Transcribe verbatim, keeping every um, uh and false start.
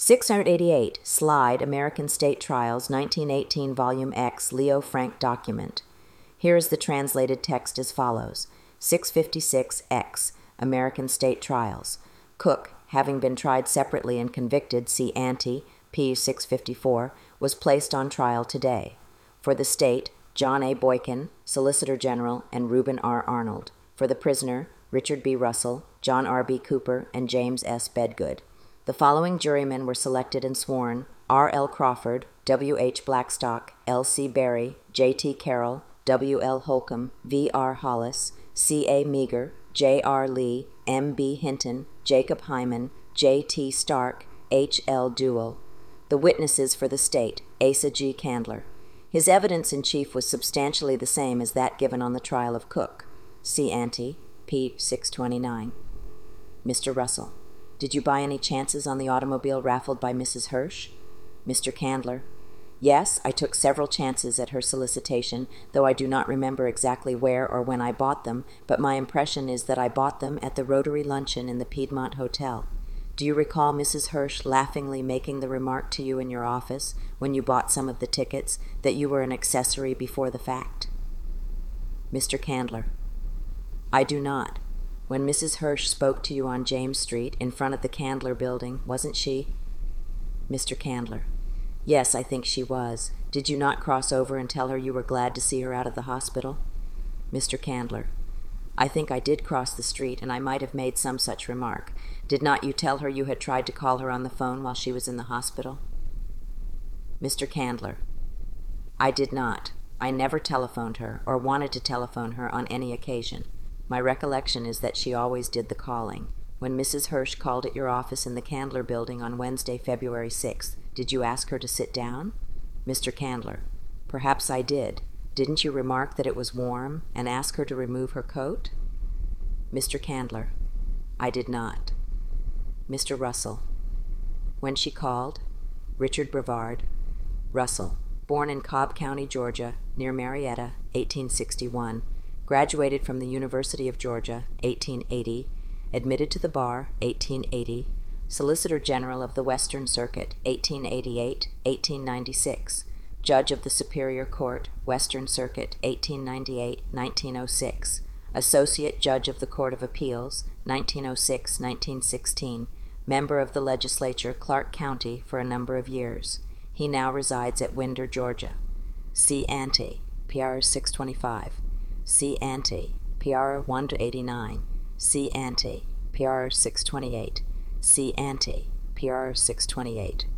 six eighty-eight, Slide, American State Trials, nineteen eighteen, Volume X, Leo Frank document. Here is the translated text as follows. six fifty-six X, American State Trials. Cook, having been tried separately and convicted, see ante, P six fifty-four, was placed on trial today. For the state, John A. Boykin, Solicitor General, and Reuben R. Arnold. For the prisoner, Richard B. Russell, John R. B. Cooper, and James S. Bedgood. The following jurymen were selected and sworn: R. L. Crawford, W. H. Blackstock, L. C. Berry, J. T. Carroll, W. L. Holcomb, V. R. Hollis, C. A. Meager, J. R. Lee, M. B. Hinton, Jacob Hyman, J. T. Stark, H. L. Duell. The witnesses for the state: Asa G. Candler. His evidence in chief was substantially the same as that given on the trial of Cook. See ante, P. six twenty-nine. Mister Russell: Did you buy any chances on the automobile raffled by Missus Hirsch? Mister Candler: Yes, I took several chances at her solicitation, though I do not remember exactly where or when I bought them, but my impression is that I bought them at the Rotary Luncheon in the Piedmont Hotel. Do you recall Missus Hirsch laughingly making the remark to you in your office, when you bought some of the tickets, that you were an accessory before the fact? Mister Candler: I do not. When Missus Hirsch spoke to you on James Street, in front of the Candler Building, wasn't she? Mister Candler: Yes, I think she was. Did you not cross over and tell her you were glad to see her out of the hospital? Mister Candler: I think I did cross the street, and I might have made some such remark. Did not you tell her you had tried to call her on the phone while she was in the hospital? Mister Candler: I did not. I never telephoned her, or wanted to telephone her on any occasion. My recollection is that she always did the calling. When Missus Hirsch called at your office in the Candler Building on Wednesday, February sixth, did you ask her to sit down? Mister Candler: Perhaps I did. Didn't you remark that it was warm, and ask her to remove her coat? Mister Candler: I did not. Mister Russell: When she called? Richard Brevard. Russell, born in Cobb County, Georgia, near Marietta, eighteen sixty-one. Graduated from the University of Georgia, eighteen eighty. Admitted to the bar, eighteen eighty. Solicitor General of the Western Circuit, eighteen eighty-eight, eighteen ninety-six. Judge of the Superior Court, Western Circuit, eighteen ninety-eight, nineteen oh six. Associate Judge of the Court of Appeals, nineteen oh six to nineteen sixteen. Member of the Legislature, Clark County, for a number of years. He now resides at Winder, Georgia. See ante, P R six twenty-five. See ante, P R one eighty-nine. See ante, P R six twenty-eight. See ante, P R six twenty-eight.